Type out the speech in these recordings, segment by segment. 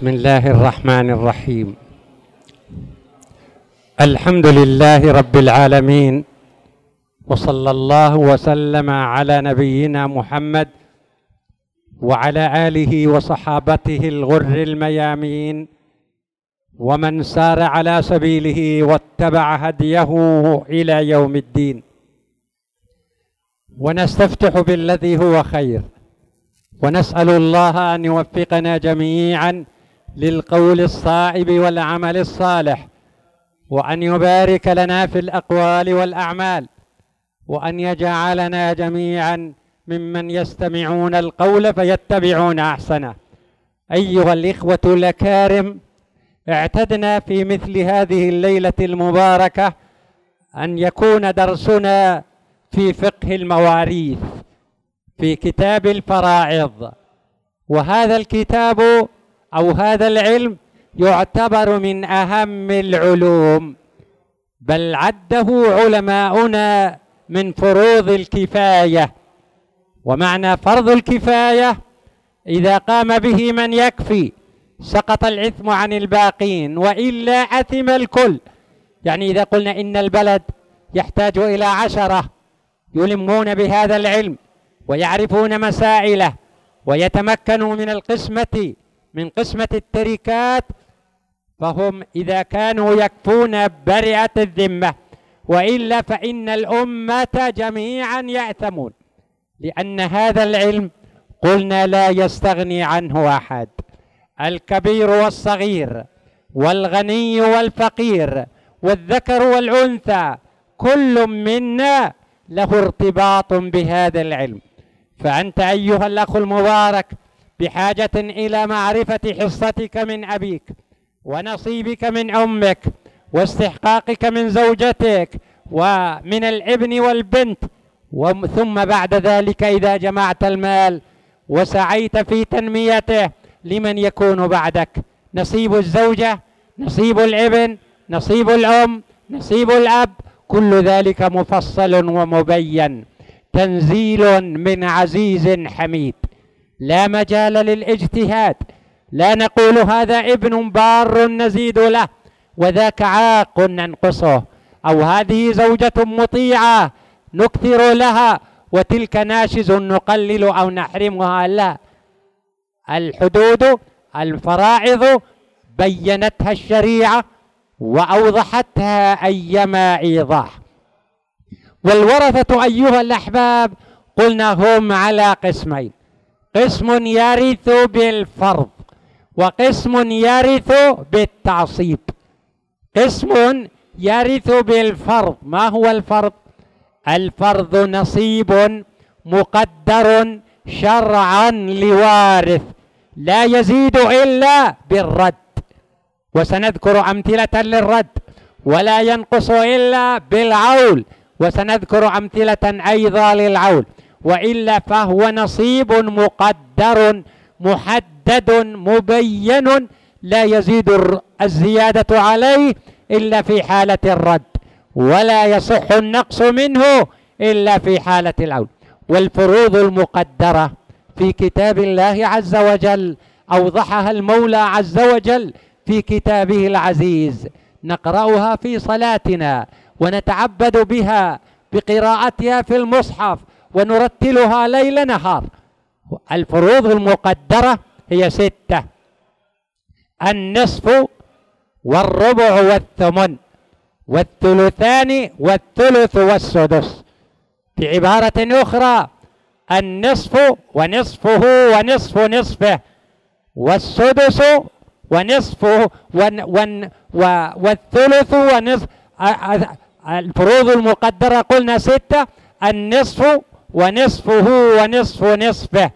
بسم الله الرحمن الرحيم. الحمد لله رب العالمين، وصلى الله وسلم على نبينا محمد وعلى آله وصحابته الغر الميامين ومن سار على سبيله واتبع هديه إلى يوم الدين. ونستفتح بالذي هو خير، ونسأل الله أن يوفقنا جميعا للقول الصائب والعمل الصالح، وأن يبارك لنا في الأقوال والأعمال، وأن يجعلنا جميعا ممن يستمعون القول فيتبعون أحسنه. أيها الإخوة الأكارم، اعتدنا في مثل هذه الليلة المباركة أن يكون درسنا في فقه المواريث في كتاب الفرائض، وهذا الكتاب أو هذا العلم يعتبر من أهم العلوم، بل عده علماؤنا من فروض الكفاية. ومعنى فرض الكفاية إذا قام به من يكفي سقط الإثم عن الباقين، وإلا أثم الكل. يعني إذا قلنا إن البلد يحتاج إلى 10 يلمون بهذا العلم ويعرفون مسائله ويتمكنوا من القسمة من قسمة التركات، فهم إذا كانوا يكفون برئة الذمة، وإلا فإن الأمة جميعا يأثمون، لأن هذا العلم قلنا لا يستغني عنه أحد. الكبير والصغير والغني والفقير والذكر والأنثى كل منا له ارتباط بهذا العلم. فأنت أيها الأخ المبارك بحاجة إلى معرفة حصتك من أبيك، ونصيبك من أمك، واستحقاقك من زوجتك، ومن الابن والبنت، ثم بعد ذلك إذا جمعت المال وسعيت في تنميته لمن يكون بعدك، نصيب الزوجة، نصيب الابن، نصيب الأم، نصيب الأب، كل ذلك مفصل ومبين، تنزيل من عزيز حميد، لا مجال للاجتهاد. لا نقول هذا ابن بار نزيد له وذاك عاق ننقصه، أو هذه زوجة مطيعة نكثر لها وتلك ناشز نقلل أو نحرمها. لا، الحدود الفرائض بينتها الشريعة وأوضحتها أيما إيضاح. والورثة أيها الأحباب قلنا هم على قسمين: قسم يرث بالفرض، وقسم يرث بالتعصيب. قسم يرث بالفرض. ما هو الفرض؟ الفرض نصيب مقدر شرعا لوارث لا يزيد إلا بالرد، وسنذكر أمثلة للرد، ولا ينقص إلا بالعول، وسنذكر أمثلة أيضا للعول، وإلا فهو نصيب مقدر محدد مبين لا يزيد الزيادة عليه إلا في حالة الرد، ولا يصح النقص منه إلا في حالة العول. والفروض المقدرة في كتاب الله عز وجل أوضحها المولى عز وجل في كتابه العزيز، نقرأها في صلاتنا ونتعبد بها بقراءتها في المصحف ونرتلها ليل نهار. الفروض المقدرة هي 6: النصف والربع والثمن والثلثان والثلث والسدس. بعبارة أخرى: النصف ونصفه ونصف نصفه، والسدس ونصفه والثلث ونصف. الفروض المقدرة قلنا 6: النصف ونصفه ونصف نصفه،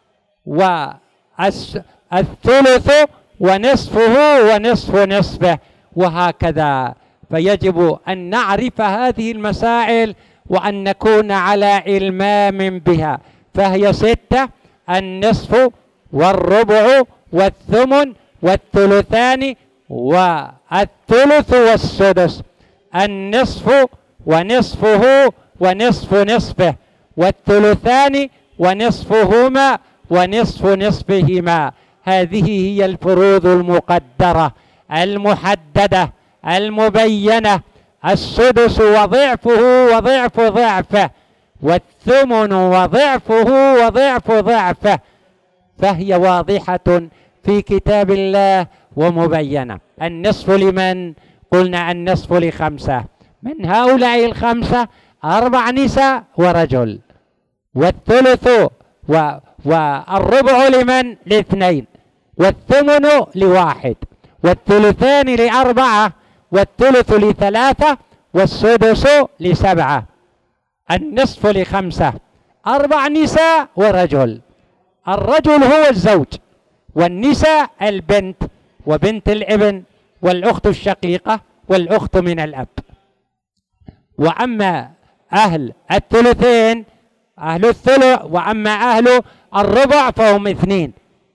والثلث ونصفه ونصف نصفه، وهكذا. فيجب أن نعرف هذه المسائل وأن نكون على إلمام بها. فهي 6: النصف والربع والثمن والثلثان والثلث والسدس. النصف ونصفه ونصف نصفه، والثلثان ونصفهما ونصف نصفهما. هذه هي الفروض المقدرة المحددة المبينة. السدس وضعفه وضعف ضعفه، والثمن وضعفه وضعف ضعفه، فهي واضحة في كتاب الله ومبينة. النصف لمن؟ قلنا النصف ل5، من هؤلاء ال5 4 نساء ورجل، والثلث والربع لمن؟ ل2، والثمن ل1، والثلثان ل4، والثلث ل3، والسدس ل7. النصف ل5، 4 نساء ورجل. الرجل هو الزوج، والنساء البنت وبنت الابن والأخت الشقيقة والأخت من الأب. وأما أهل الثلثين أهل الثلث، وأما أهل الربع فهم 2،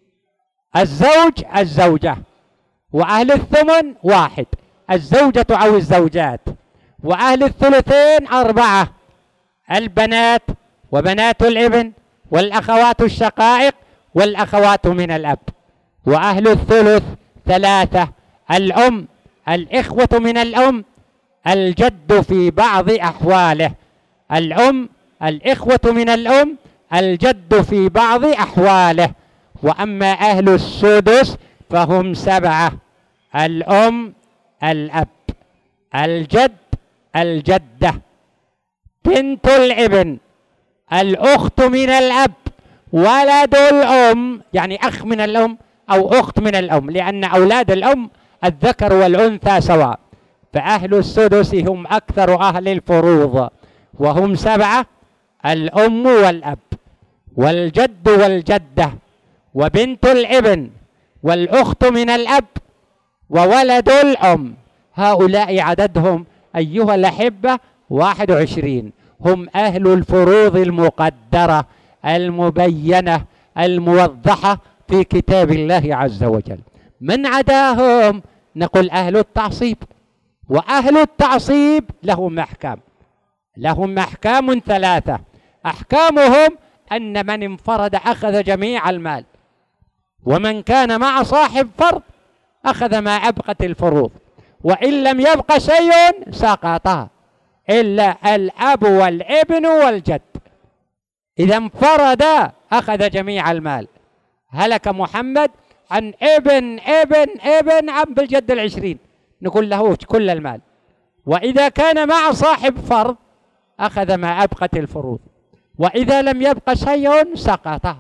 الزوج الزوجة، وأهل الثمن 1، الزوجة أو الزوجات، وأهل الثلثين 4، البنات وبنات الابن والأخوات الشقائق والأخوات من الأب. وأهل الثلث 3، الأم، الإخوة من الأم، الجد في بعض أحواله، الأم، الإخوة من الأم، الجد في بعض أحواله. وأما أهل السدس فهم 7، الأم، الأب، الجد، الجدة، بنت الابن، الأخت من الأب، ولد الأم، يعني أخ من الأم أو أخت من الأم، لأن أولاد الأم الذكر والأنثى سواء. فأهل السدس هم أكثر أهل الفروض، وهم 7، الأم والأب والجد والجدة وبنت الابن والأخت من الأب وولد الأم. هؤلاء عددهم أيها الأحبة 21، هم أهل الفروض المقدرة المبينة الموضحة في كتاب الله عز وجل. من عداهم؟ نقول أهل التعصيب. وأهل التعصيب لهم أحكام، لهم أحكام 3. أحكامهم أن من انفرد أخذ جميع المال، ومن كان مع صاحب فرض أخذ ما أبقت الفروض، وإن لم يبق شيء سقطا إلا الأب والابن والجد. إذا انفرد أخذ جميع المال. هلك محمد عن ابن عم بالجد 20، نقول له كل المال. وإذا كان مع صاحب فرض أخذ ما أبقت الفروض، وإذا لم يبق شيء سقط.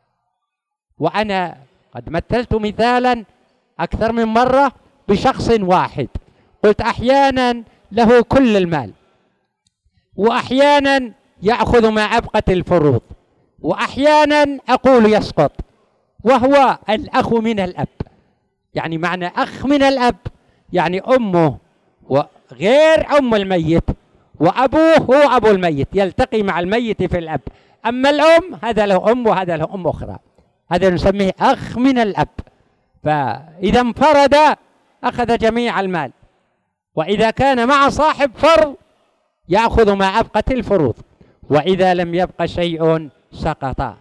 وأنا قد مثلت مثالا أكثر من مرة بشخص واحد، قلت أحيانا له كل المال، وأحيانا يأخذ ما أبقت الفروض، وأحيانا أقول يسقط، وهو الأخ من الأب. يعني معنى أخ من الأب يعني أمه وغير أم الميت، وأبوه هو أبو الميت يلتقي مع الميت في الأب. أما الأم هذا له أم وهذا له أم أخرى، هذا نسميه أخ من الأب. فإذا انفرد أخذ جميع المال، وإذا كان مع صاحب فرض يأخذ ما أبقت الفروض، وإذا لم يبق شيء سقط.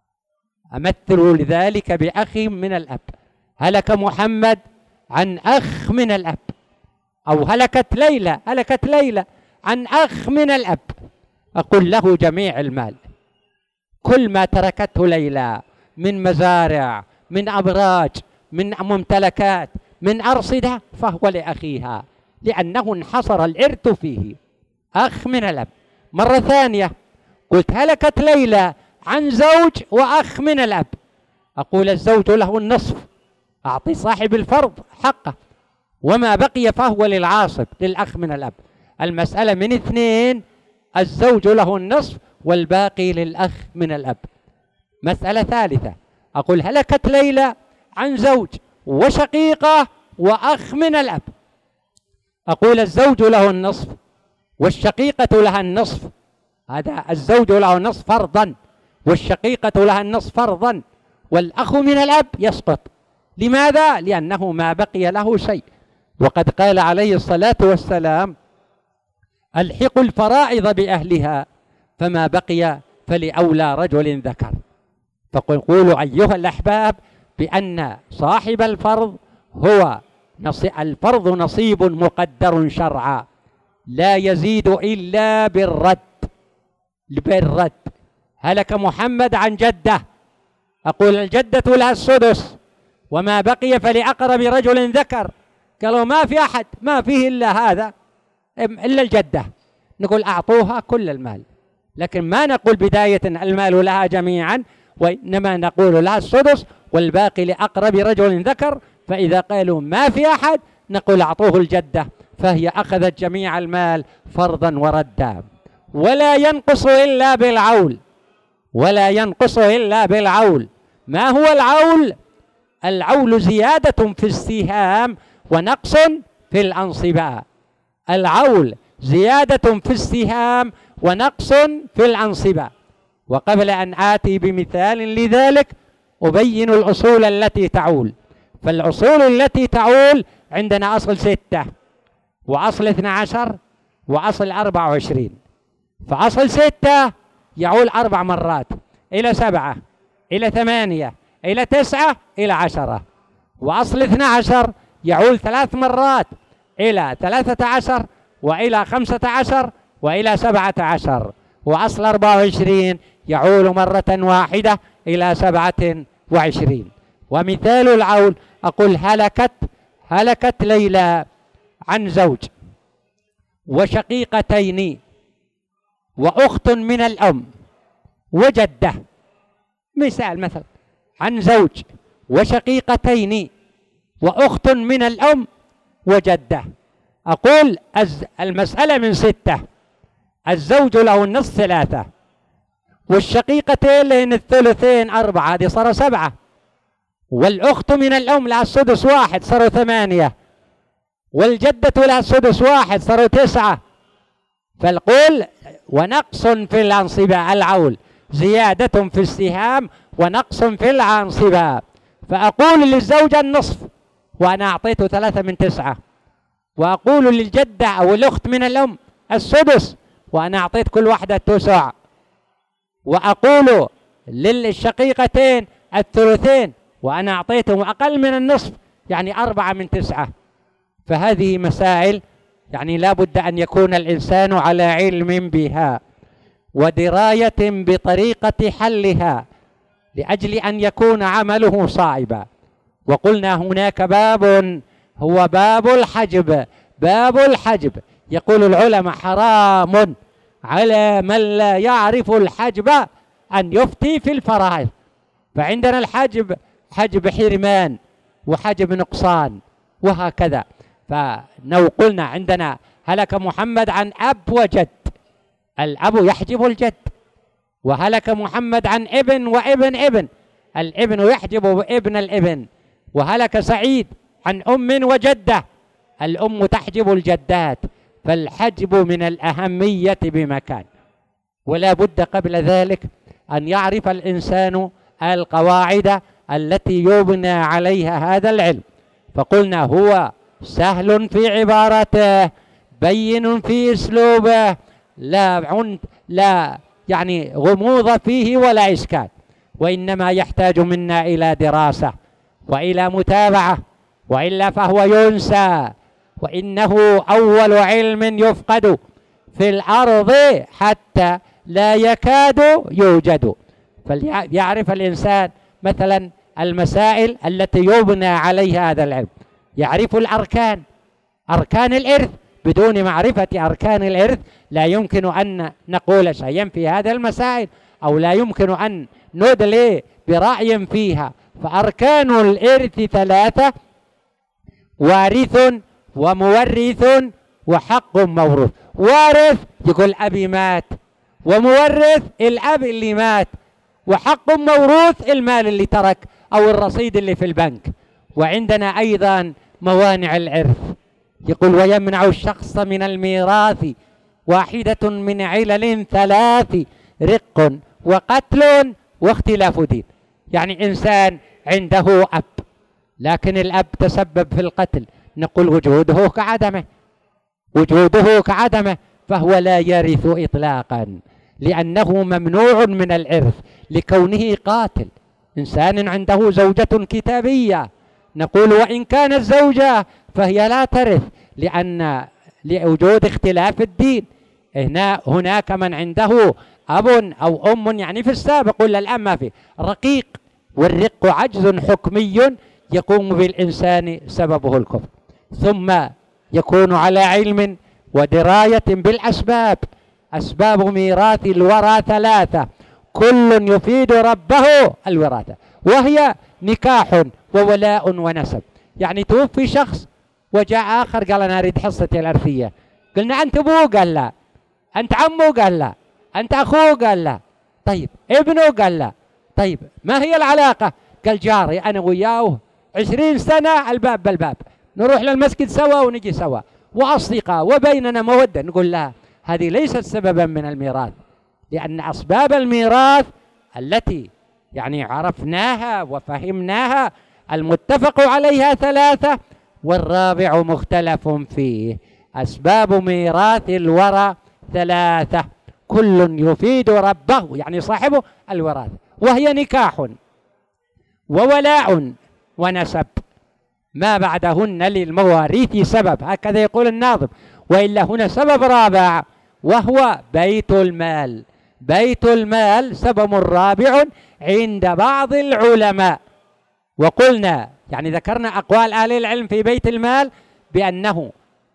أمثل لذلك بأخ من الأب. هلك محمد عن أخ من الأب، أو هلكت ليلى عن أخ من الأب، أقول له جميع المال، كل ما تركته ليلى من مزارع، من أبراج، من ممتلكات، من أرصدة، فهو لأخيها، لأنه انحصر الإرث فيه. أخ من الأب. مرة ثانية قلت هلكت ليلى عن زوج وأخ من الأب، أقول الزوج له النصف، أعطي صاحب الفرض حقه، وما بقي فهو للعاصب للأخ من الأب. المسألة من 2، الزوج له النصف والباقي للأخ من الأب. مسألة ثالثة أقول هلكت ليلى عن زوج وشقيقة وأخ من الأب، أقول الزوج له النصف والشقيقة لها النصف، هذا الزوج له النصف فرضا، والشقيقة لها النصف فرضا، والأخ من الأب يسقط. لماذا؟ لأنه ما بقي له شيء، وقد قال عليه الصلاة والسلام الحقوا الفرائض بأهلها، فما بقي فلأولى رجل ذكر. فقولوا أيها الأحباب بأن صاحب الفرض هو الفرض نصيب مقدر شرعا لا يزيد إلا بالرد. هلك محمد عن جدة، أقول الجدة لها السدس وما بقي فلأقرب رجل ذكر. قالوا ما في أحد، ما فيه إلا هذا إلا الجدة، نقول أعطوها كل المال، لكن ما نقول بداية المال لها جميعا، وإنما نقول لها السدس والباقي لأقرب رجل ذكر. فإذا قالوا ما في أحد نقول أعطوه الجدة، فهي أخذت جميع المال فرضا وردا. ولا ينقص إلا بالعول، ولا ينقص إلا بالعول. ما هو العول؟ العول زيادة في السهام ونقص في الأنصبة. العول زيادة في السهام ونقص في الأنصبة. وقبل أن آتي بمثال لذلك أبين الأصول التي تعول. فالأصول التي تعول عندنا أصل 6 وأصل 12 وأصل 24. فأصل 6 يعول 4 مرات إلى 7 إلى 8 إلى 9 إلى 10. وأصل 12 يعول 3 مرات إلى 13 وإلى 15 وإلى 17. وأصل 24 يعول مرة واحدة إلى 27. ومثال العول أقول هلكت ليلى عن زوج وشقيقتين وأخت من الأم وجدة. مثال عن زوج وشقيقتين وأخت من الأم وجدة. أقول المسألة من 6، الزوج له النصف 3 والشقيقتين لهن الثلثين 4، هذه صاروا 7. والأخت من الأم لها السدس 1 صاروا 8 والجدة لها السدس 1 صاروا 9. فالقول ونقص في الأنصبة، العول زيادة في السهام ونقص في الأنصبة. فأقول للزوجة النصف وأنا أعطيته 3 من 9، وأقول للجدة أو الأخت من الأم السدس وأنا أعطيت كل واحدة 9، وأقول للشقيقتين الثلثين وأنا أعطيتهم أقل من النصف، يعني 4 من 9. فهذه مسائل يعني لا بد أن يكون الإنسان على علم بها ودراية بطريقة حلها لأجل أن يكون عمله صائبا. وقلنا هناك باب هو باب الحجب. باب الحجب يقول العلماء حرام على من لا يعرف الحجب أن يفتي في الفرائض. فعندنا الحجب حجب حرمان وحجب نقصان وهكذا. فلو قلنا عندنا هلك محمد عن أب وجد، الأب يحجب الجد. وهلك محمد عن ابن وابن ابن، الابن يحجب ابن الابن. وهلك سعيد عن أم وجدة، الأم تحجب الجدات. فالحجب من الأهمية بمكان. ولا بد قبل ذلك أن يعرف الإنسان القواعد التي يبنى عليها هذا العلم. فقلنا هو سهل في عبارته، بين في أسلوبه، لا يعني غموض فيه ولا إشكال، وإنما يحتاج منا إلى دراسة وإلى متابعة، وإلا فهو ينسى. وإنه أول علم يفقد في الأرض حتى لا يكاد يوجد. فليعرف الإنسان مثلا المسائل التي يبنى عليها هذا العلم، يعرف الأركان، أركان الإرث. بدون معرفة أركان الإرث لا يمكن أن نقول شيئا في هذه المسائل، أو لا يمكن أن ندلي برأي فيها. فأركان الإرث 3: وارث ومورث وحق موروث. وارث يقول أبي مات، ومورث الأب اللي مات، وحق موروث المال اللي ترك أو الرصيد اللي في البنك. وعندنا أيضا موانع الإرث، يقول ويمنع الشخص من الميراث واحدة من علل 3: رق وقتل واختلاف دين. يعني إنسان عنده أب لكن الأب تسبب في القتل، نقول وجوده كعدمه، وجوده كعدمه، فهو لا يرث إطلاقا لأنه ممنوع من الإرث لكونه قاتل. إنسان عنده زوجة كتابية، نقول وإن كانت زوجة فهي لا ترث لأن لوجود اختلاف الدين. هناك من عنده أب أو أم، يعني في السابق ولا الآن ما في رقيق، والرق عجز حكمي يقوم بالإنسان سببه الكفر. ثم يكون على علم ودراية بالأسباب. أسباب ميراث الورى ثلاثة، كل يفيد ربه الوراثة، وهي نكاح وولاء ونسب. يعني توفي شخص وجاء آخر قال أنا أريد حصتي الأرثية، قلنا أنت أبوه؟ قال لا. أنت عمه؟ قال لا. أنت أخوه؟ قال لا. طيب ابنه؟ قال لا. طيب ما هي العلاقة؟ قال جاري أنا وياه 20 سنة الباب بالباب، نروح للمسجد سوا ونجي سوا وأصدقاء وبيننا مودة. نقول لا، هذه ليست سببا من الميراث، لأن أسباب الميراث التي يعني عرفناها وفهمناها المتفق عليها ثلاثة، والرابع مختلف فيه. أسباب ميراث الورى ثلاثة، كل يفيد ربه يعني صاحبه الوراثة، وهي نكاح وولاء ونسب، ما بعدهن للمواريث سبب، هكذا يقول الناظم. وإلا هنا سبب رابع وهو بيت المال. بيت المال سبب رابع عند بعض العلماء. وقلنا يعني ذكرنا أقوال أهل العلم في بيت المال بأنه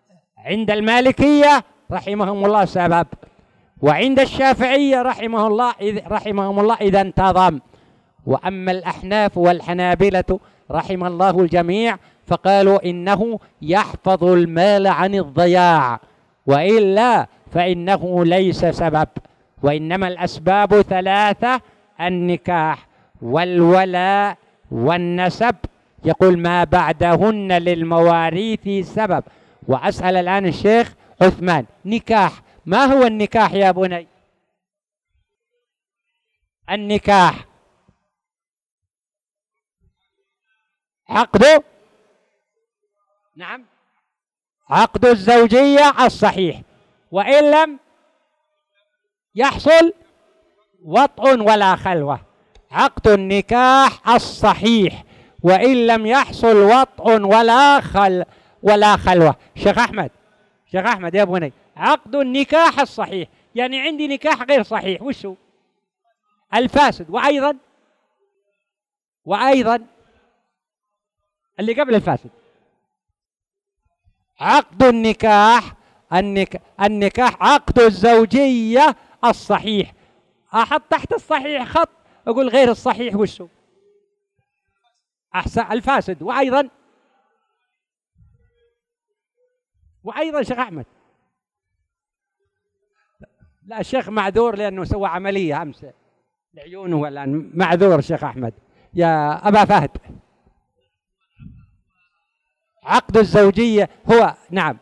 عند رحمهم الله سبب، وعند الشافعية رحمهم الله إذا انتظم. وأما الأحناف والحنابلة رحم الله الجميع فقالوا إنه يحفظ المال عن الضياع، وإلا فإنه ليس سبب. وإنما الأسباب ثلاثة: النكاح والولاء والنسب. يقول ما بعدهن للمواريث سبب. وأسأل الآن الشيخ عثمان، نكاح، ما هو النكاح يا بني؟ النكاح عقد، نعم، عقد الزوجية الصحيح، وإن لم يحصل وطء ولا خلوة. عقد النكاح الصحيح وإن لم يحصل وطء ولا خلوة. شيخ أحمد يا بني، عقد النكاح الصحيح يعني عندي نكاح غير صحيح، وش هو؟ الفاسد. وأيضا اللي قبل الفاسد. عقد النكاح عقد الزوجية الصحيح. أحط تحت الصحيح خط أقول غير الصحيح، وش هو؟ أحسن، الفاسد. وأيضا شيخ أحمد، لا الشيخ معذور لأنه سوى عملية أمس لعيونه، ولا معذور شيخ أحمد. يا أبا فهد، عقد الزوجية هو نعم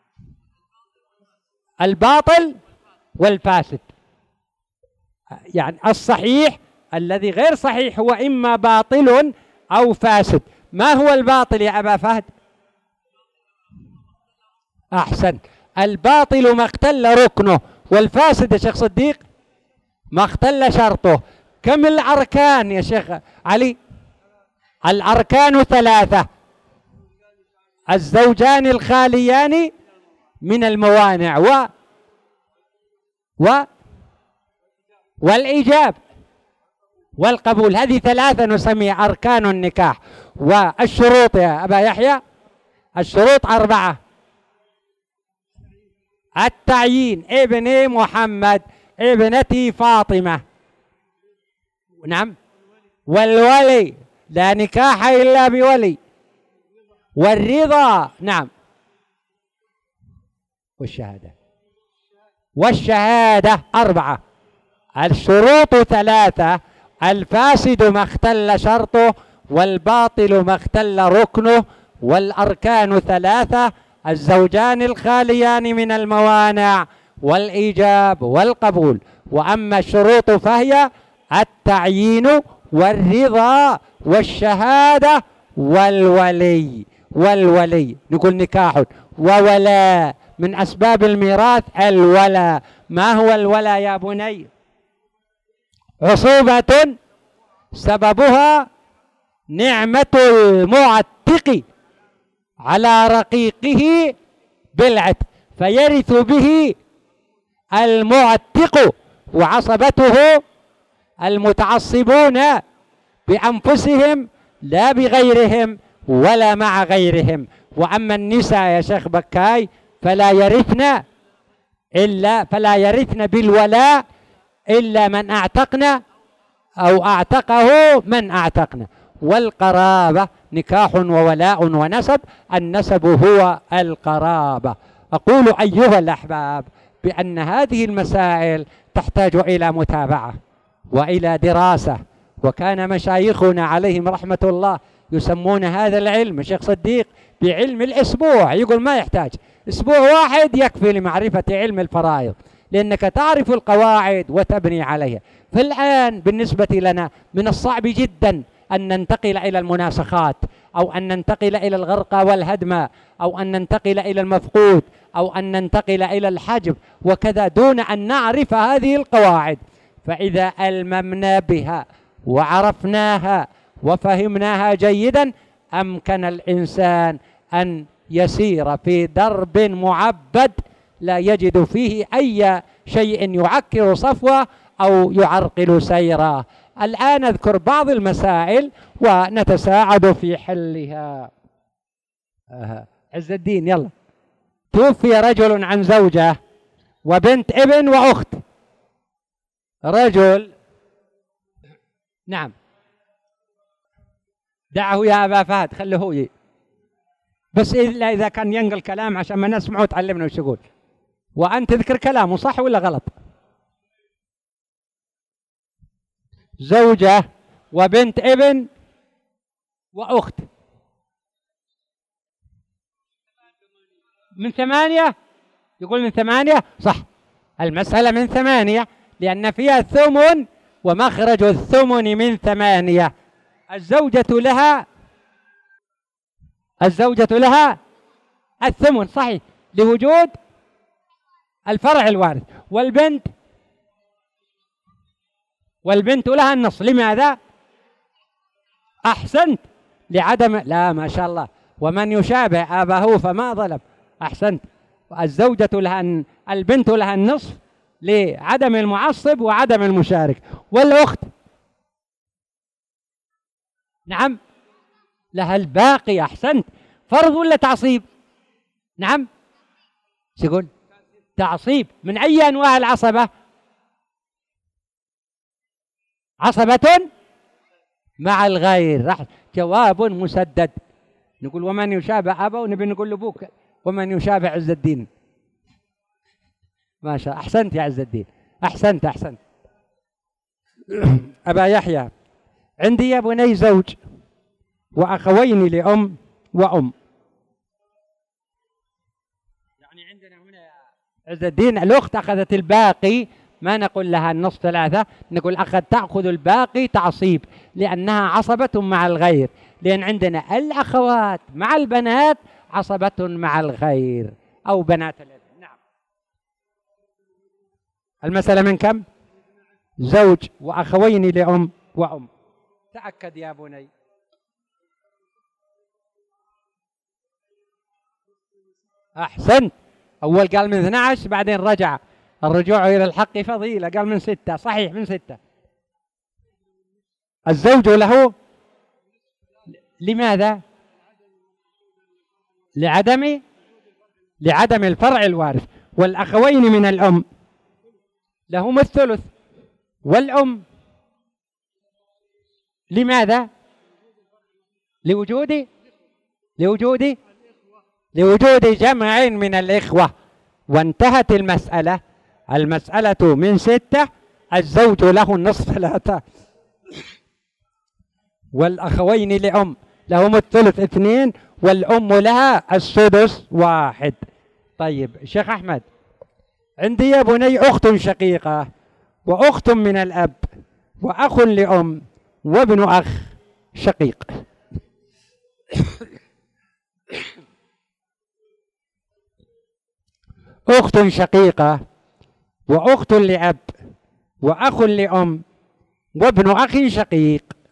الباطل والفاسد. يعني الصحيح الذي غير صحيح هو إما باطل أو فاسد. ما هو الباطل يا أبا فهد؟ أحسن، الباطل ما اختل ركنه، والفاسد يا شيخ صديق ما اختل شرطه. كم الأركان يا شيخ علي؟ الأركان ثلاثة: الزوجان الخاليان من الموانع والإيجاب والقبول. هذه ثلاثة نسميها أركان النكاح. والشروط يا أبا يحيى، الشروط 4: التعيين، ابني محمد، ابنتي فاطمة، نعم، والولي، لا نكاح إلا بولي، والرضا، نعم، والشهادة 4. الشروط 3: الفاسد ما اختل شرطه، والباطل ما اختل ركنه، والأركان 3: الزوجان الخاليان من الموانع والإيجاب والقبول. وأما الشروط فهي التعيين والرضا والشهادة والولي. نقول نكاح وولاء. من أسباب الميراث الولاء. ما هو الولاء يا بني؟ عصوبة سببها نعمة المعتق على رقيقه بالعتق، فيرث به المعتق وعصبته المتعصبون بأنفسهم لا بغيرهم ولا مع غيرهم. وأما النساء يا شيخ بكاي فلا يرثن بالولاء إلا من أعتقنا أو أعتقه من أعتقنا. والقرابة نكاح وولاء ونسب، النسب هو القرابة. أقول أيها الأحباب بأن هذه المسائل تحتاج إلى متابعة وإلى دراسة، وكان مشايخنا عليهم رحمة الله يسمون هذا العلم الشيخ صديق بعلم الأسبوع، يقول ما يحتاج أسبوع واحد يكفي لمعرفة علم الفرائض، لأنك تعرف القواعد وتبني عليها. فالآن بالنسبة لنا من الصعب جدا أن ننتقل إلى المناسخات، أو أن ننتقل إلى الغرقى والهدم، أو أن ننتقل إلى المفقود، أو أن ننتقل إلى الحجب وكذا دون أن نعرف هذه القواعد. فإذا ألممنا بها وعرفناها وفهمناها جيدا أمكن الإنسان أن يسير في درب معبد لا يجد فيه أي شيء يعكر صفوه أو يعرقل سيره. الآن أذكر بعض المسائل ونتساعد في حلها. عز الدين يلا. توفي رجل عن زوجة وبنت ابن وأخت. رجل، نعم دعه يا أبا فهد خله هو بس إلا إذا كان ينقل كلام عشان ما نسمعه تعلمنا وش يقول، وأنت تذكر كلامه صح ولا غلط. زوجة وبنت ابن وأخت من 8، يقول من 8 صح. المسألة من 8 لأن فيها الثمن ومخرج الثمن من 8. الزوجة لها الثمن صحيح لوجود الفرع الوارث، والبنت لها النصف. لماذا؟ أحسنت، لعدم، لا ما شاء الله، ومن يشابه أباه فما ظلم. أحسنت. الزوجة لها، البنت لها النصف لعدم المعصب وعدم المشارك. والأخت نعم لها الباقي. أحسنت. فرض ولا تعصيب؟ نعم يقول تعصيب. من أي أنواع العصبة؟ عصبة مع الغير. جواب مسدد. نقول ومن يشابه أبا، ونبي نقول لأبوك ومن يشابه عز الدين. ما شاء. أحسنت يا عز الدين، أحسنت. أبا يحيى، عندي يا بني زوج وأخوين لأم وأم. يعني عندنا هنا عز الدين الأخت أخذت الباقي، ما نقول لها النصف 3، نقول تأخذ الباقي تعصيب لأنها عصبة مع الغير، لأن عندنا الأخوات مع البنات عصبة مع الغير أو بنات الابن. نعم. المسألة من كم؟ زوج وأخوين لأم وأم. تأكد يا بني. أحسنت. أول قال من 12 بعدين رجع. الرجوع إلى الحق فضيلة، قال من 6. صحيح من 6. الزوج له لماذا؟ لعدم الفرع الوارث. والأخوين من الأم لهم الثلث. والأم لماذا؟ لوجود جمع من الإخوة. وانتهت المسألة من 6. الزوج له النصف 3، والأخوين لأم لهم الثلث 2، والأم لها السدس 1. طيب شيخ أحمد، عندي يا بني أخت شقيقة وأخت من الأب وأخ لأم وابن أخ شقيق. أخت شقيقة وأخت لأب وأخ لأم وابن أخ شقيق.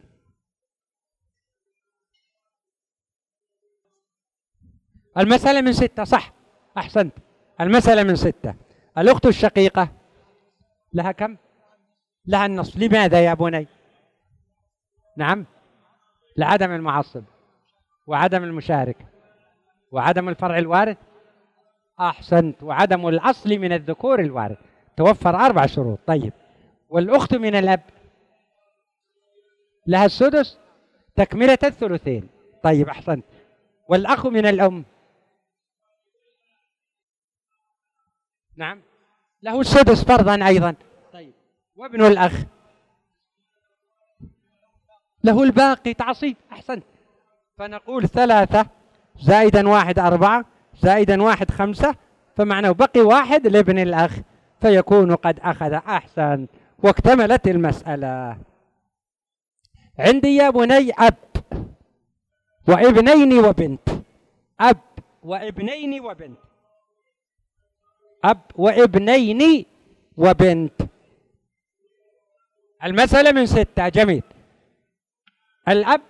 المسألة من 6 صح، أحسنت. المسألة من 6. الأخت الشقيقة لها كم؟ لها النصف. لماذا يا بني؟ نعم، لعدم المعصب وعدم المشارك وعدم الفرع الوارث. أحسنت. وعدم الأصل من الذكور الوارث. توفر 4 شروط. طيب، والأخت من الأب لها السدس تكملة الثلثين. طيب، أحسنت. والأخ من الأم نعم له السدس فرضا أيضا. طيب، وابن الأخ له الباقي تعصيب. أحسنت. فنقول 3 زائدا 1 4 زائدا 1 5، فمعناه بقي 1 لابن الأخ، فيكون قد أخذ. أحسن، واكتملت المسألة. عندي يا بني أب وابنين وبنت. أب وابنين وبنت. أب وابنين وبنت. المسألة من 6. جميل. الأب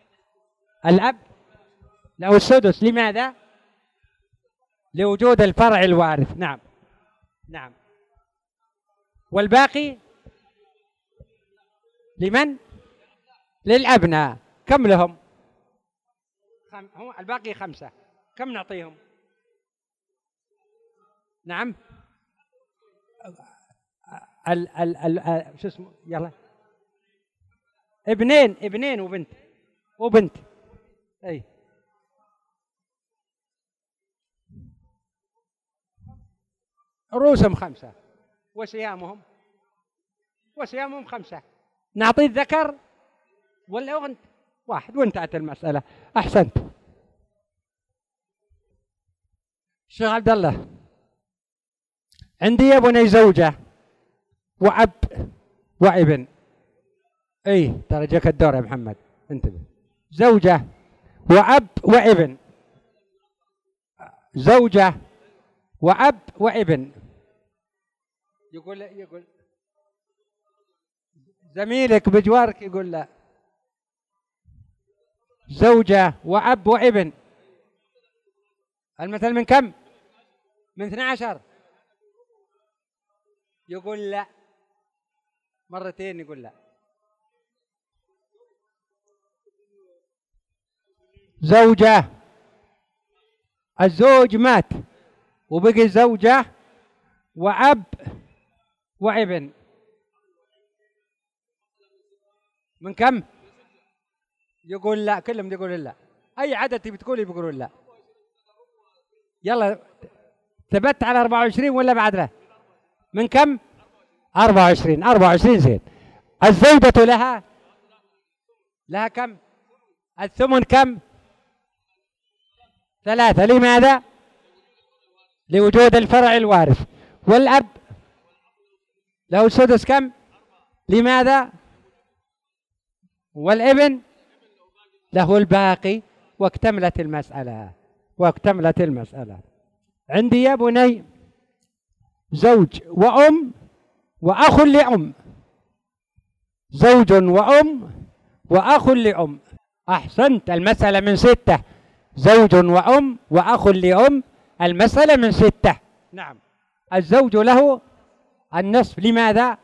له السدس. لماذا؟ لوجود الفرع الوارث. نعم. والباقي لمن؟ للأبناء. كم لهم؟ الباقي 5. كم نعطيهم؟ نعم، شو اسمه؟ يلا، ابنين وبنت. اي، رؤوسهم 5 وسيامهم 5. نعطي الذكر والأنثى 1 وانتهت المسألة. أحسنت. شيخ عبد الله، عندي يا بني زوجة وأب وابن. اي، ترى جاك الدور يا محمد، انتبه. زوجة وأب وابن. زوجة وأب وابن. يقول زميلك بجوارك يقول لا. زوجة وأب وابن. المثل من كم؟ من 12. يقول لا مرتين. يقول لا. زوجة، الزوج مات وبقي زوجة وأب وابن. من كم؟ يقول لا. كلهم يقولون لا. أي عدد تبي تقولي بيقولون لا. يلا، ثبت على 24 ولا بعد له؟ من كم؟ 24. 24 زين. الزوجة لها كم؟ الثمن كم؟ 3. لماذا؟ لوجود الفرع الوارث. والأب له السدس كم؟ لماذا؟ والابن له الباقي. واكتملت المسألة. عندي يا بني زوج وأم وأخ لأم. زوج وأم وأخ لأم. أحسنت. المسألة من 6. زوج وأم وأخ لأم. المسألة من 6. نعم. الزوج له النصف. لماذا؟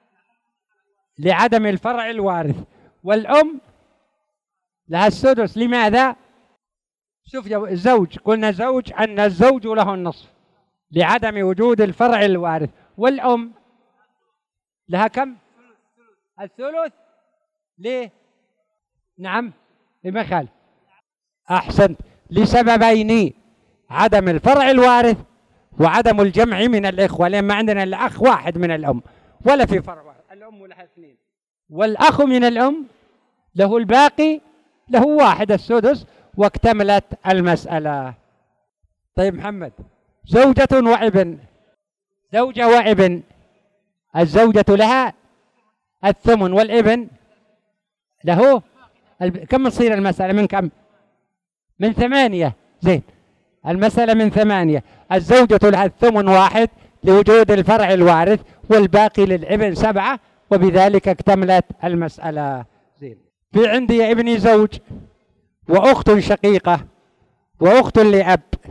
لعدم الفرع الوارث. والأم لها السدس. لماذا؟ شوف يا الزوج، قلنا زوج أن الزوج له النصف لعدم وجود الفرع الوارث. والأم لها كم؟ الثلث. ليه؟ نعم، لما خالف. أحسنت. لسببين: عدم الفرع الوارث وعدم الجمع من الإخوة، لأن ما عندنا إلا أخ واحد من الأم ولا في فرع واحد. الأم لها 2. والأخ من الأم له الباقي، له 1 السدس. واكتملت المسألة. طيب محمد، زوجة وابن. زوجة وابن. الزوجة لها الثمن والابن له كم تصير المسألة؟ من كم؟ من 8. زين. المسألة من 8. الزوجة لها الثمن 1 لوجود الفرع الوارث، والباقي للابن 7، وبذلك اكتملت المسألة. زين. في عندي يا ابني زوج وأخت شقيقة وأخت لأب.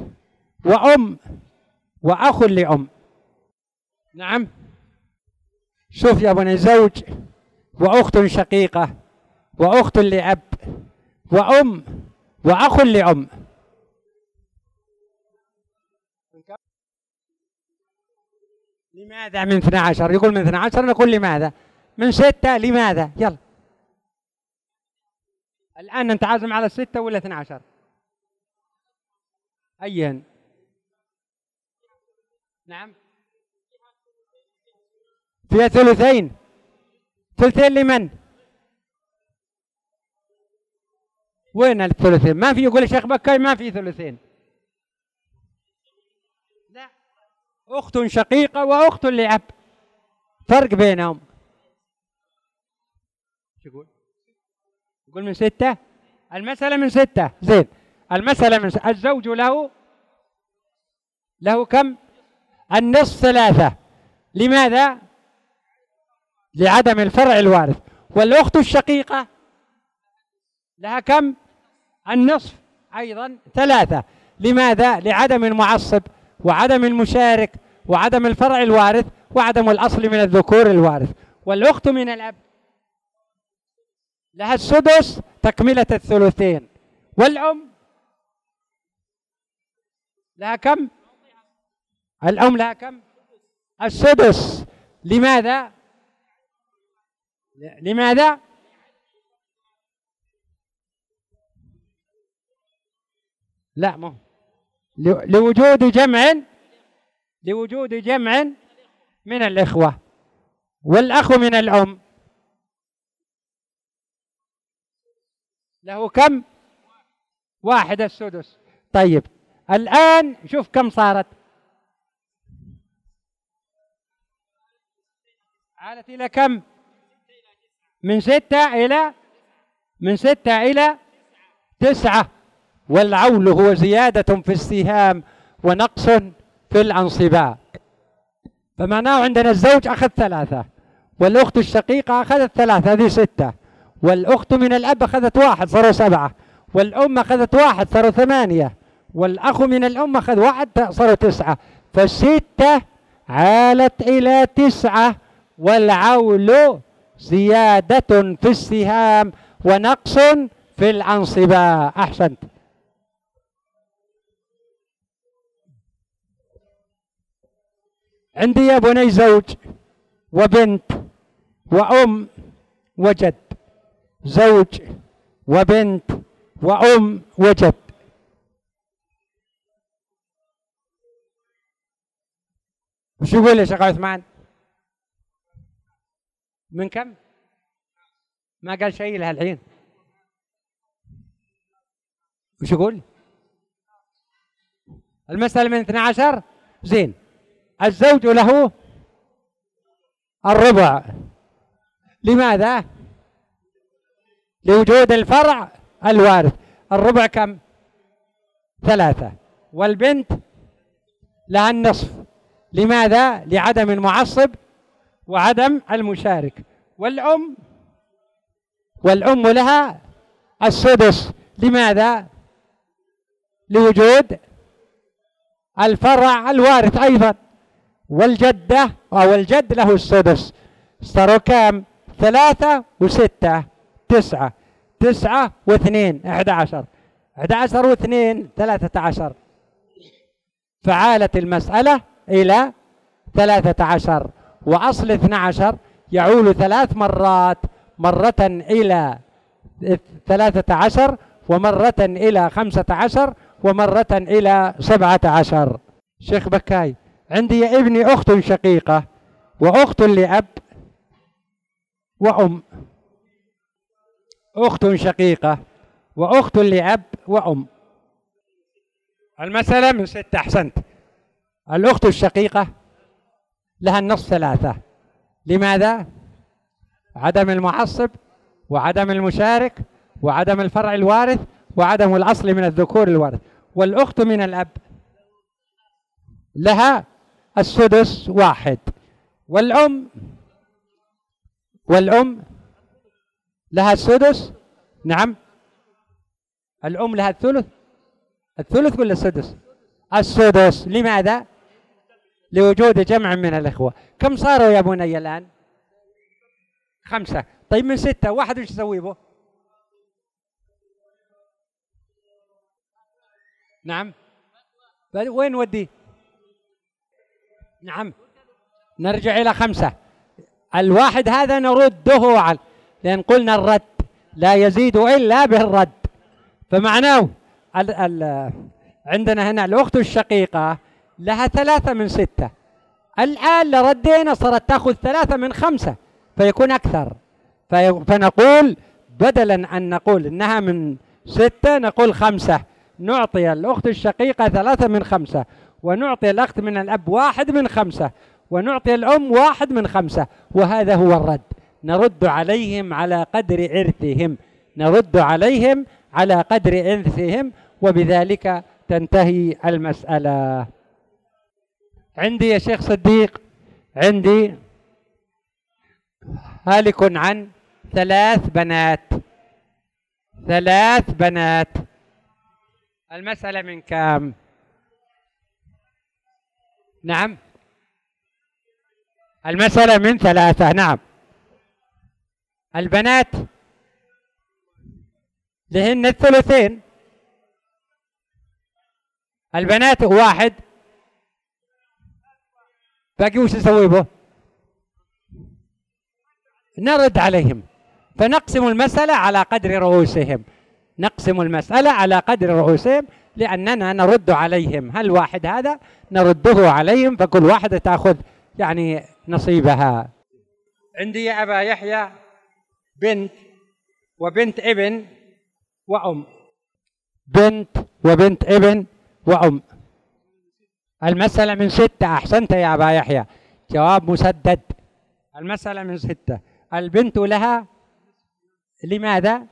وأم وأخ لأم. نعم، شوف يا بني، زوج وأخت شقيقة وأخت لأب وأم وأخ لأم. لماذا من 12؟ يقول من 12، نقول لماذا من 6؟ لماذا؟ يلا الآن أنت عازم على 6 ولا 12؟ أيهن؟ نعم، فيها ثلثين. ثلثين لمن؟ وين الثلثين؟ ما في، يقول الشيخ بكاي ما في ثلثين. لا، أخت شقيقة وأخت لأب، فرق بينهم. شو يقول؟ يقول من 6. المسألة من 6. زين، المسألة من 6. الزوج له كم؟ النصف 3. لماذا؟ لعدم الفرع الوارث. والأخت الشقيقة لها كم؟ النصف أيضا 3. لماذا؟ لعدم المعصب وعدم المشارك وعدم الفرع الوارث وعدم الأصل من الذكور الوارث. والأخت من الأب لها السدس تكملة الثلثين. والأم لها كم؟ الأم لها كم؟ السدس. لماذا؟ لماذا؟ لا، مو لوجود جمع من الإخوة. والأخ من الأم له كم؟ 1 السدس. طيب الآن شوف كم صارت. عادت إلى كم؟ من 6 إلى 9. والعول هو زيادة في السهام ونقص في الأنصباء. فمعناه عندنا الزوج أخذ 3، والأخت الشقيقة أخذت 3، هذه 6. والأخت من الأب أخذت 1، صاروا 7. والأم أخذت 1، صاروا 8. والأخ من الأم أخذ 1، صاروا 9. ف6 عالت إلى 9. والعول زيادة في السهام ونقص في الأنصباء. أحسنت. عندي يا بني زوج وبنت وأم وجد. زوج وبنت وأم وجد. وش يقول يا شيخ عثمان؟ من كم؟ ما قال شيء لها الحين. وش يقول؟ المسألة من 12. زين، الزوج له الربع. لماذا؟ لوجود الفرع الوارث. الربع كم؟ 3. والبنت لها النصف. لماذا؟ لعدم المعصب وعدم المشارك. والأم لها السدس. لماذا؟ لوجود الفرع الوارث أيضا. والجدة أو الجد له السدس. صاروا كم؟ 3 و6 9. 9 و2 11. 11 و2 13. فعالت المسألة إلى 13. وأصل 12 يعول 3 مرات، مرة إلى 13 ومرة إلى 15 ومرة إلى 17. شيخ بكاي، عندي يا ابني أخت شقيقة وأخت لأب وأم. أخت شقيقة وأخت لأب وأم. المسألة من 6. أحسنت. الأخت الشقيقة لها النصف 3. لماذا؟ عدم المعصب وعدم المشارك وعدم الفرع الوارث وعدم الأصل من الذكور الوارث. والأخت من الأب لها السدس 1. والأم لها السدس. نعم، الأم لها الثلث ولا السدس؟ السدس. لماذا؟ لوجود جمع من الإخوة. كم صاروا يا بني الآن؟ 5. طيب من 6 واحد وش يسوي به؟ نعم، وين وديه؟ نعم، نرجع إلى 5. الواحد هذا نرده على، لأن قلنا الرد لا يزيد إلا بالرد، فمعناه عندنا هنا الأخت الشقيقة لها 3 من 6. الآن لردينا صارت تأخذ 3 من 5 فيكون أكثر، فنقول بدلا أن نقول إنها من 6 نقول 5، نعطي الأخت الشقيقة 3 من 5، ونعطي الأخت من الأب 1 من 5، ونعطي الأم 1 من 5، وهذا هو الرد. نرد عليهم على قدر إرثهم، نرد عليهم على قدر إرثهم، وبذلك تنتهي المسألة. عندي يا شيخ صديق، عندي هالك عن 3 بنات. 3 بنات. المسألة من كام؟ نعم، المسألة من 3. نعم، البنات لهن الثلثين. البنات 1، باقي وش نسوي به؟ نرد عليهم، فنقسم المسألة على قدر رؤوسهم، نقسم المسألة على قدر رؤوسهم، لأننا نرد عليهم. هل واحد هذا نرده عليهم، فكل واحدة تأخذ يعني نصيبها. عندي يا أبا يحيى بنت وبنت ابن وأم. بنت وبنت ابن وأم. المسألة من 6. أحسنت يا أبا يحيى، جواب مسدد. المسألة من 6. البنت لها لماذا؟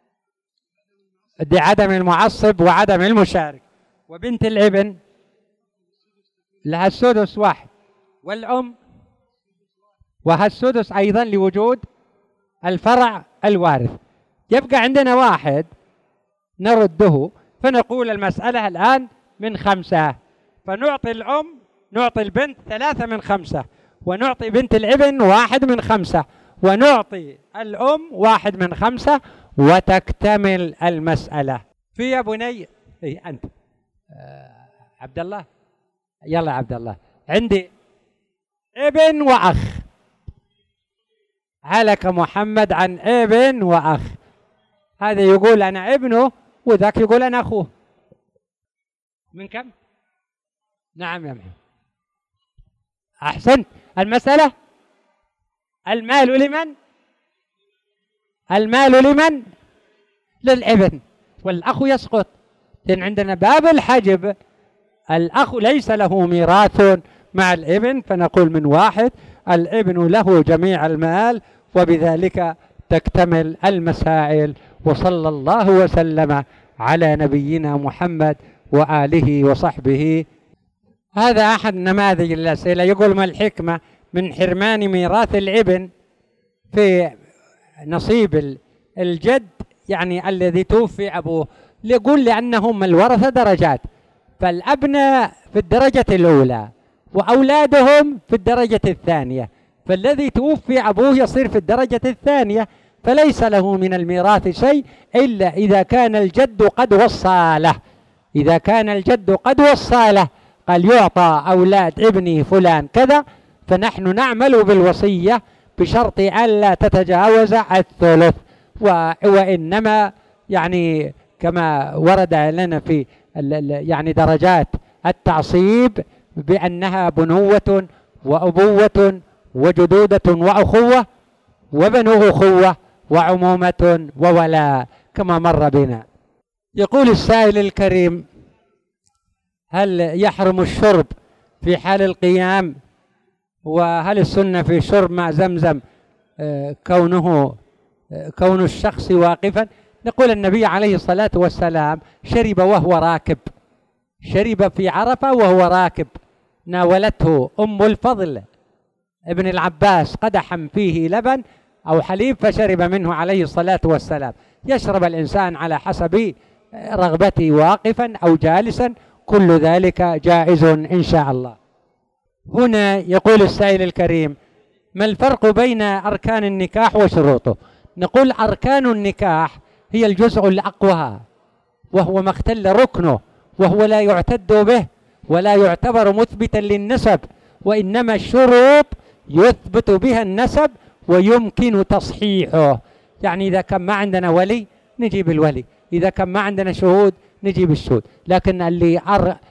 بعدم المعصب وعدم المشارك. وبنت الابن لها السدس 1، والأم وها السدس أيضا لوجود الفرع الوارث. يبقى عندنا 1 نرده، فنقول المسألة الآن من 5، فنعطي الأم، نعطي البنت 3 من 5، ونعطي بنت الابن 1 من 5، ونعطي الأم 1 من 5، وتكتمل المسألة. في يا بني إيه أنت عبد الله، يلا عبد الله. عندي ابن وأخ. هلك محمد عن ابن وأخ. هذا يقول أنا ابنه، وذاك يقول أنا أخوه. من كم؟ نعم يا محمد، أحسنت. المسألة المال لمن؟ المال لمن؟ للابن، والأخ يسقط، لأن عندنا باب الحجب الأخ ليس له ميراث مع الابن، فنقول من 1 الابن له جميع المال، وبذلك تكتمل المسائل. وصلى الله وسلم على نبينا محمد وآله وصحبه. هذا أحد نماذج الأسئلة. يقول ما الحكمة من حرمان ميراث الابن في نصيب الجد، يعني الذي توفي أبوه؟ يقول لأنهم الورثة درجات، فالأبناء في الدرجة الأولى وأولادهم في الدرجة الثانية، فالذي توفي أبوه يصير في الدرجة الثانية، فليس له من الميراث شيء إلا إذا كان الجد قد وصى له. إذا كان الجد قد وصى له قال يعطى أولاد ابني فلان كذا، فنحن نعمل بالوصية بشرط ألا تتجاوز الثلث. وإنما يعني كما ورد لنا في يعني درجات التعصيب بأنها بنوة وأبوة وجدودة وأخوة وبنو أخوة وعمومة وولاء كما مر بنا. يقول السائل الكريم: هل يحرم الشرب في حال القيام؟ وهل السنة في شرب ماء زمزم كون الشخص واقفا؟ نقول النبي عليه الصلاة والسلام شرب وهو راكب، شرب في عرفة وهو راكب، ناولته أم الفضل ابن العباس قدحا فيه لبن أو حليب فشرب منه عليه الصلاة والسلام. يشرب الإنسان على حسب رغبته واقفا أو جالسا، كل ذلك جائز إن شاء الله. هنا يقول السائل الكريم: ما الفرق بين أركان النكاح وشروطه؟ نقول أركان النكاح هي الجزء الأقوى، وهو ما اختل ركنه، وهو لا يعتد به ولا يعتبر مثبتا للنسب، وإنما الشروط يثبت بها النسب ويمكن تصحيحه. يعني إذا كان ما عندنا ولي نجيب الولي، إذا كان ما عندنا شهود نجيب الشهود. لكن اللي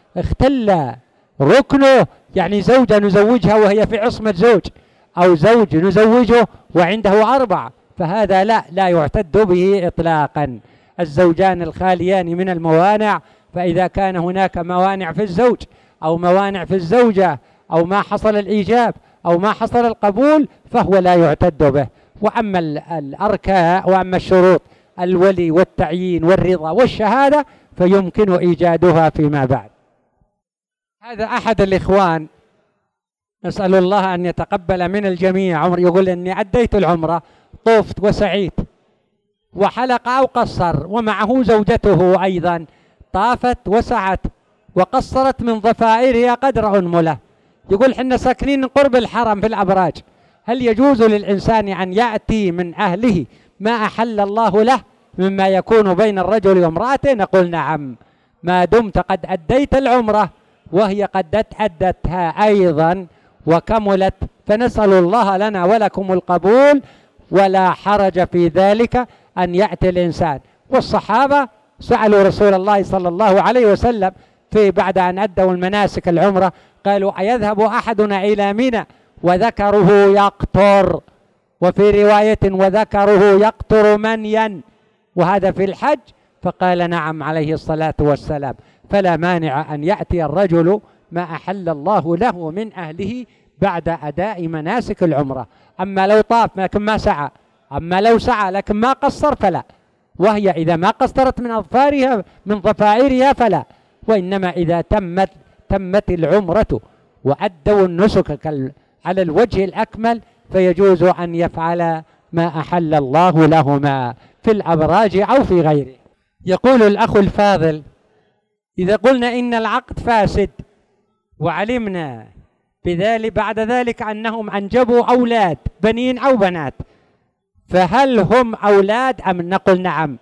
اختل ركنه، يعني زوجة نزوجها وهي في عصمة زوج، أو زوج نزوجه وعنده 4، فهذا لا يعتد به إطلاقا. الزوجان الخاليان من الموانع، فإذا كان هناك موانع في الزوج أو موانع في الزوجة أو ما حصل الإيجاب أو ما حصل القبول فهو لا يعتد به. وأما الأركان وأما الشروط الولي والتعيين والرضا والشهادة فيمكن إيجادها فيما بعد. هذا أحد الإخوان، نسأل الله أن يتقبل من الجميع عمر، يقول إني أديت العمرة، طفت وسعيت وحلق أو قصر، ومعه زوجته أيضا طافت وسعت وقصرت من ضفائرها قدر أنملة. يقول حنا ساكنين قرب الحرم في الأبراج، هل يجوز للإنسان أن يأتي من أهله ما أحل الله له مما يكون بين الرجل وامرأته؟ نقول نعم، ما دمت قد أديت العمرة وهي قد أدتها أيضا وكملت، فنسأل الله لنا ولكم القبول، ولا حرج في ذلك أن يأتي الإنسان. والصحابة سألوا رسول الله صلى الله عليه وسلم في بعد أن أدوا المناسك العمرة، قالوا: أيذهب أحدنا إلى منى وذكره يقطر، وفي رواية وذكره يقطر منيا، وهذا في الحج؟ فقال: نعم عليه الصلاة والسلام. فلا مانع أن يأتي الرجل ما أحل الله له من أهله بعد أداء مناسك العمرة. أما لو طاف لكن ما سعى، أما لو سعى لكن ما قصر فلا، وهي إذا ما قصرت من أظفارها من ضفائرها فلا، وإنما إذا تمت العمرة وأدوا النسك على الوجه الأكمل فيجوز أن يفعل ما أحل الله لهما في الأبراج أو في غيره. يقول الأخ الفاضل: إذا قلنا إن العقد فاسد وعلمنا بذلك بعد ذلك أنهم أنجبوا أولاد بنين أو بنات، فهل هم أولاد أم؟ نقول نعم،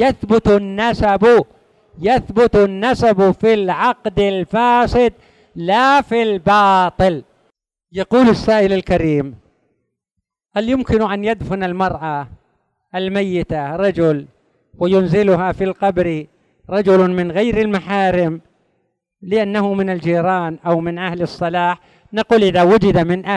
يثبت النسب في العقد الفاسد لا في الباطل. يقول السائل الكريم: هل يمكن أن يدفن المرأة الميتة رجل وينزلها في القبر رجل من غير المحارم لأنه من الجيران أو من أهل الصلاح؟ نقول إذا وجد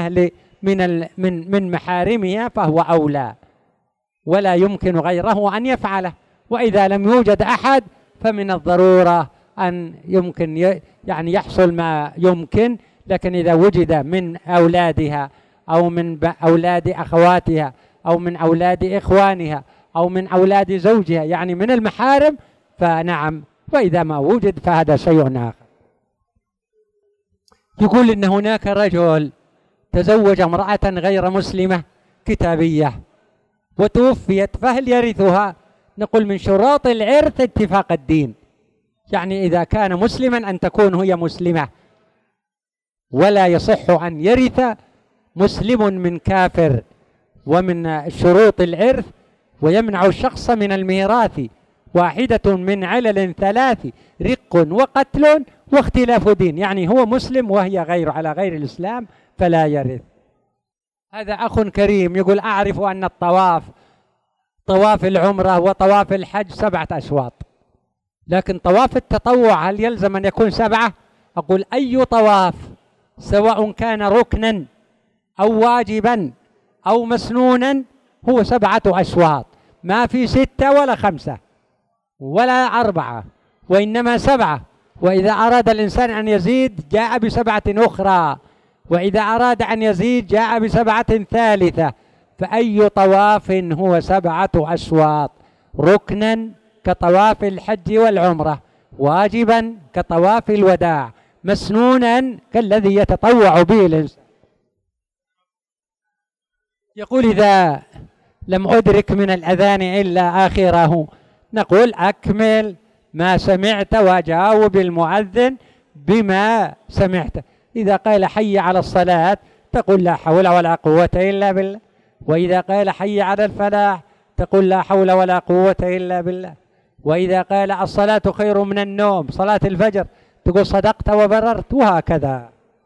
من محارمها فهو أولى، ولا يمكن غيره أن يفعله. وإذا لم يوجد أحد فمن الضرورة أن يمكن يعني يحصل ما يمكن، لكن إذا وجد من أولادها أو من أولاد أخواتها أو من أولاد إخوانها أو من أولاد زوجها، يعني من المحارم، فنعم، وإذا ما وجد فهذا شيء آخر. يقول إن هناك رجل تزوج امرأة غير مسلمة كتابية وتوفيت، فهل يرثها؟ نقول من شروط الإرث اتفاق الدين، يعني إذا كان مسلما أن تكون هي مسلمة، ولا يصح أن يرث مسلم من كافر. ومن شروط الإرث ويمنع الشخص من الميراث واحدة من علل 3: رق وقتل واختلاف دين، يعني هو مسلم وهي على غير الإسلام فلا يرث. هذا أخ كريم يقول: أعرف أن طواف العمرة وطواف الحج 7 أشواط، لكن طواف التطوع هل يلزم أن يكون 7؟ أقول: أي طواف سواء كان ركنا أو واجبا أو مسنونا هو 7 أشواط، ما في 6 ولا 5 ولا 4، وإنما 7. وإذا أراد الإنسان أن يزيد جاء ب7 أخرى، وإذا أراد أن يزيد جاء ب7 ثالثة. فأي طواف هو 7 أشواط، ركنا كطواف الحج والعمرة، واجبا كطواف الوداع، مسنونا كالذي يتطوع به الإنسان. يقول: إذا لم أدرك من الأذان إلا آخره، نقول: أكمل ما سمعت وجاوب المؤذن بما سمعت. إذا قال حي على الصلاة تقول لا حول ولا قوة إلا بالله، وإذا قال حي على الفلاح تقول لا حول ولا قوة إلا بالله، وإذا قال الصلاة خير من النوم صلاة الفجر تقول صدقت وبررت، وهكذا.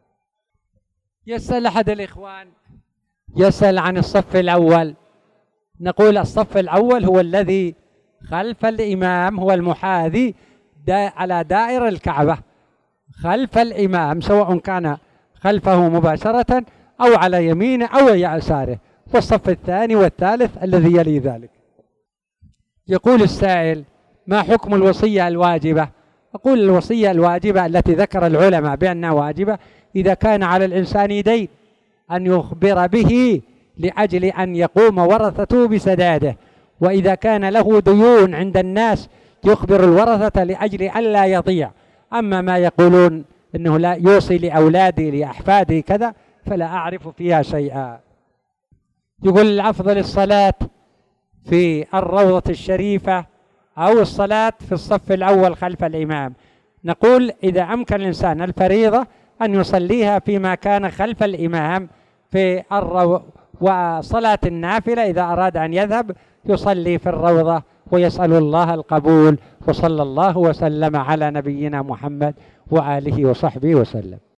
يسأل أحد الإخوان يسأل عن الصف الأول، نقول الصف الأول هو الذي خلف الإمام، هو المحاذي على دائر الكعبة خلف الإمام، سواء كان خلفه مباشرة أو على يمينه أو يساره، والصف الثاني والثالث الذي يلي ذلك. يقول السائل: ما حكم الوصية الواجبة؟ أقول الوصية الواجبة التي ذكر العلماء بأنها واجبة إذا كان على الإنسان دين أن يخبر به لأجل أن يقوم ورثته بسداده، وإذا كان له ديون عند الناس يخبر الورثة لأجل ألا يضيع. أما ما يقولون أنه لا يوصي لأولاده لأحفاده كذا فلا أعرف فيها شيئا. يقول: الأفضل الصلاة في الروضة الشريفة أو الصلاة في الصف الأول خلف الإمام؟ نقول: إذا أمكن الإنسان الفريضة أن يصليها فيما كان خلف الإمام في وصلاة النافلة إذا أراد أن يذهب يصلي في الروضة، ويسأل الله القبول. وصلى الله وسلم على نبينا محمد وآله وصحبه وسلم.